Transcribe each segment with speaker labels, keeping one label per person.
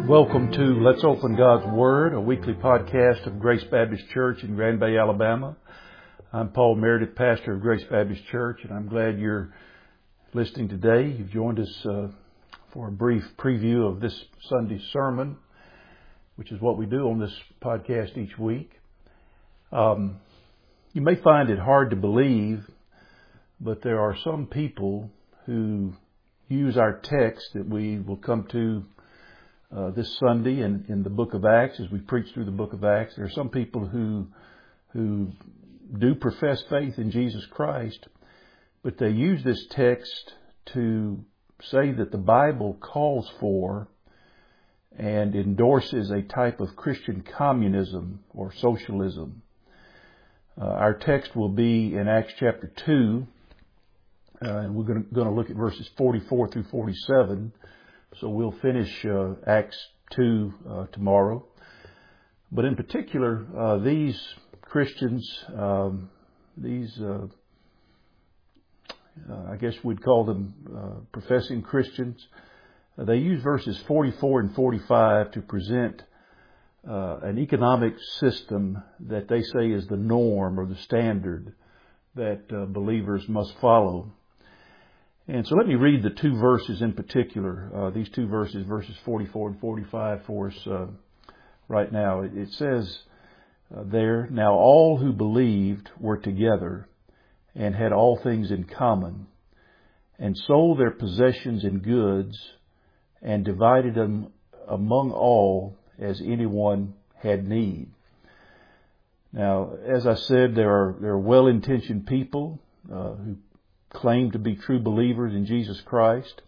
Speaker 1: Welcome to Let's Open God's Word, a weekly podcast of Grace Baptist Church in Grand Bay, Alabama. I'm Paul Meredith, pastor of Grace Baptist Church, and I'm glad you're listening today. You've joined us for a brief preview of this Sunday's sermon, which is what we do on this podcast each week. You may find it hard to believe, but there are some people who use our text that we will come to this Sunday in the book of Acts, as we preach through the book of Acts. There are some people who do profess faith in Jesus Christ, but they use this text to say that the Bible calls for and endorses a type of Christian communism or socialism. Our text will be in Acts chapter 2, and we're going to look at verses 44 through 47. So we'll finish Acts 2 tomorrow. But in particular, these Christians, I guess we'd call them professing Christians, they use verses 44 and 45 to present an economic system that they say is the norm or the standard that believers must follow. And so let me read the two verses in particular, these two verses 44 and 45 for us right now. It says there, "Now all who believed were together and had all things in common, and sold their possessions and goods, and divided them among all as anyone had need." Now, as I said, there are well-intentioned people who claim to be true believers in Jesus Christ,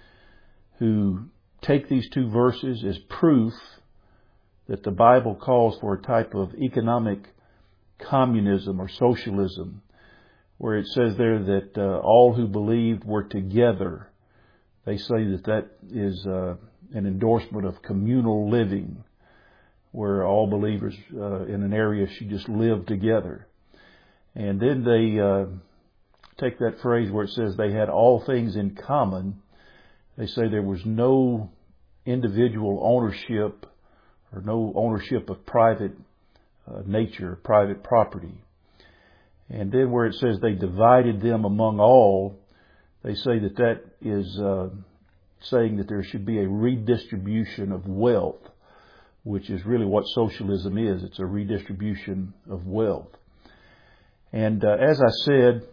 Speaker 1: who take these two verses as proof that the Bible calls for a type of economic communism or socialism, where it says there that all who believed were together. They say that is an endorsement of communal living, where all believers in an area should just live together. And then they take that phrase where it says they had all things in common. They say there was no individual ownership or no ownership of private nature, private property. And then where it says they divided them among all, they say that is saying that there should be a redistribution of wealth, which is really what socialism is. It's a redistribution of wealth. And as I said,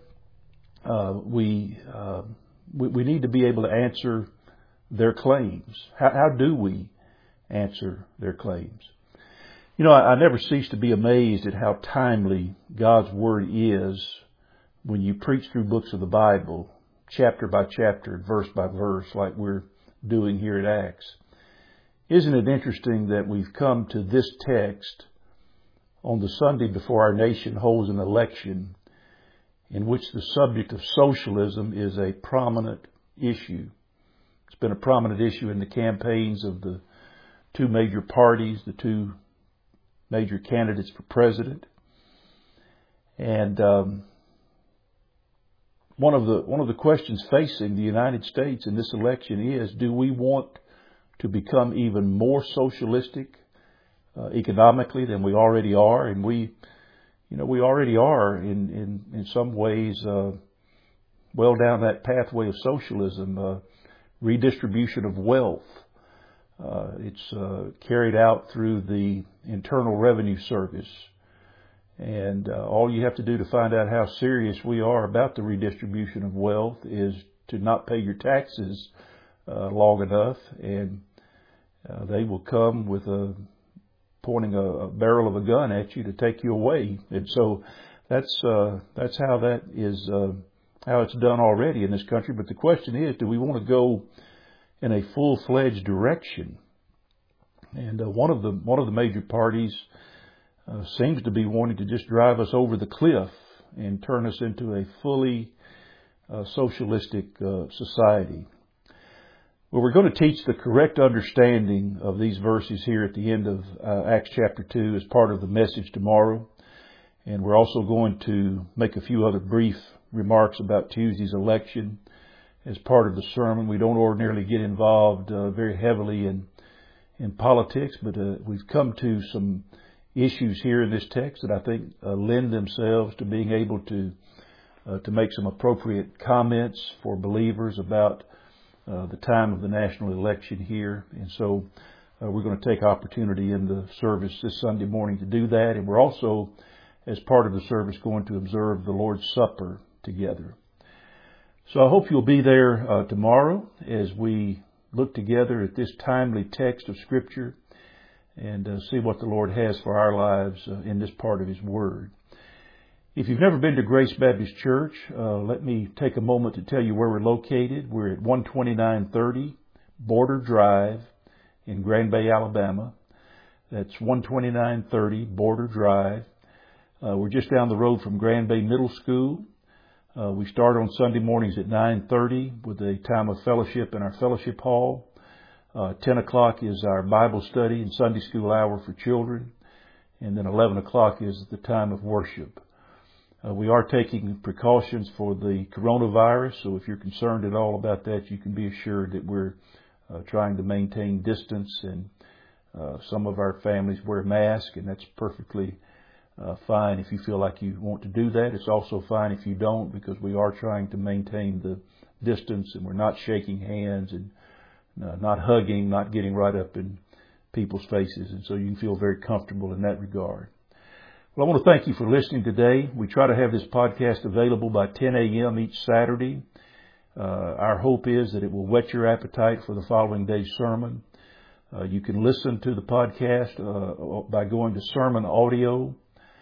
Speaker 1: we need to be able to answer their claims. How do we answer their claims? You know, I never cease to be amazed at how timely God's Word is when you preach through books of the Bible, chapter by chapter, verse by verse, like we're doing here at Acts. Isn't it interesting that we've come to this text on the Sunday before our nation holds an election in which the subject of socialism is a prominent issue? It's been a prominent issue in the campaigns of the two major parties, the two major candidates for president. And one of the questions facing the United States in this election is, do we want to become even more socialistic economically than we already are? And we already are in some ways well down that pathway of socialism, redistribution of wealth. It's carried out through the Internal Revenue Service. And all you have to do to find out how serious we are about the redistribution of wealth is to not pay your taxes long enough, and they will come with pointing a barrel of a gun at you to take you away. And so that's how that is, how it's done already in this country. But the question is, do we want to go in a full-fledged direction? And one of the major parties seems to be wanting to just drive us over the cliff and turn us into a fully socialistic society. Well, we're going to teach the correct understanding of these verses here at the end of Acts chapter 2 as part of the message tomorrow. And we're also going to make a few other brief remarks about Tuesday's election as part of the sermon. We don't ordinarily get involved very heavily in in politics, but we've come to some issues here in this text that I think lend themselves to being able to make some appropriate comments for believers about the time of the national election here. And so we're going to take opportunity in the service this Sunday morning to do that. And we're also, as part of the service, going to observe the Lord's Supper together. So I hope you'll be there tomorrow as we look together at this timely text of Scripture and see what the Lord has for our lives in this part of His Word. If you've never been to Grace Baptist Church, let me take a moment to tell you where we're located. We're at 12930 Border Drive in Grand Bay, Alabama. That's 12930 Border Drive. We're just down the road from Grand Bay Middle School. We start on Sunday mornings at 9:30 with a time of fellowship in our fellowship hall. 10 o'clock is our Bible study and Sunday school hour for children. And then 11 o'clock is the time of worship. We are taking precautions for the coronavirus, so if you're concerned at all about that, you can be assured that we're trying to maintain distance, and some of our families wear masks, and that's perfectly fine if you feel like you want to do that. It's also fine if you don't, because we are trying to maintain the distance, and we're not shaking hands and not hugging, not getting right up in people's faces, and so you can feel very comfortable in that regard. Well, I want to thank you for listening today. We try to have this podcast available by 10 a.m. each Saturday. Our hope is that it will whet your appetite for the following day's sermon. You can listen to the podcast by going to Sermon Audio,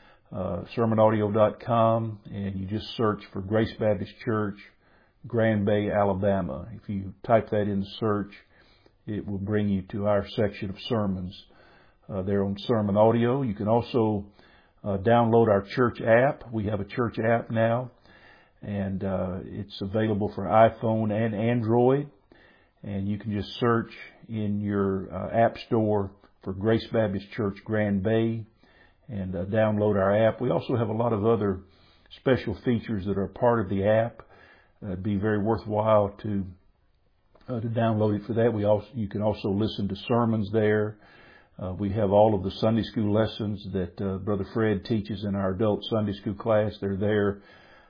Speaker 1: sermonaudio.com, and you just search for Grace Baptist Church, Grand Bay, Alabama. If you type that in the search, it will bring you to our section of sermons there on Sermon Audio. You can also download our church app. We have a church app now, and it's available for iPhone and Android. And you can just search in your app store for Grace Baptist Church Grand Bay and download our app. We also have a lot of other special features that are part of the app. It'd be very worthwhile to download it for that. You can also listen to sermons there. We have all of the Sunday school lessons that Brother Fred teaches in our adult Sunday school class. They're there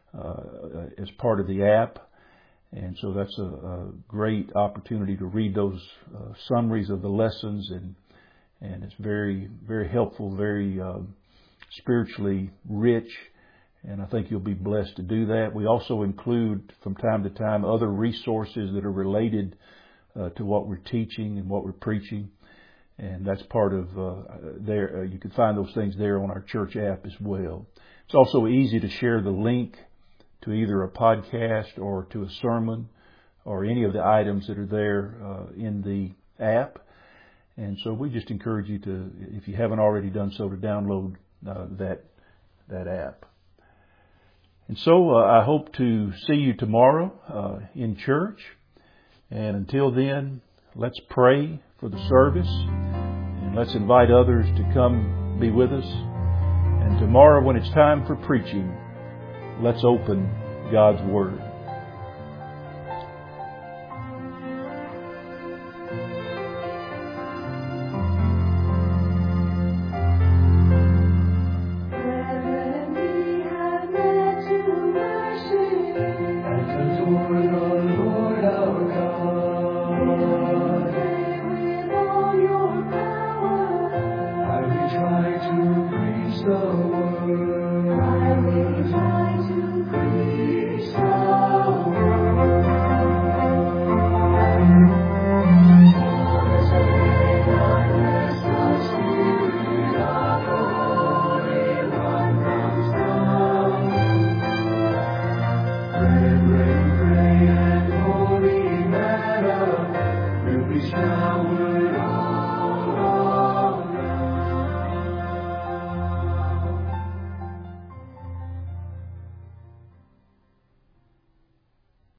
Speaker 1: as part of the app. And so that's a great opportunity to read those summaries of the lessons. And it's very, very helpful, very spiritually rich. And I think you'll be blessed to do that. We also include from time to time other resources that are related to what we're teaching and what we're preaching. And that's part of there. You can find those things there on our church app as well. It's also easy to share the link to either a podcast or to a sermon or any of the items that are there in the app. And so we just encourage you to, if you haven't already done so, to download that app. And so I hope to see you tomorrow in church. And until then, let's pray for the service, and let's invite others to come be with us. And tomorrow, when it's time for preaching, let's open God's Word.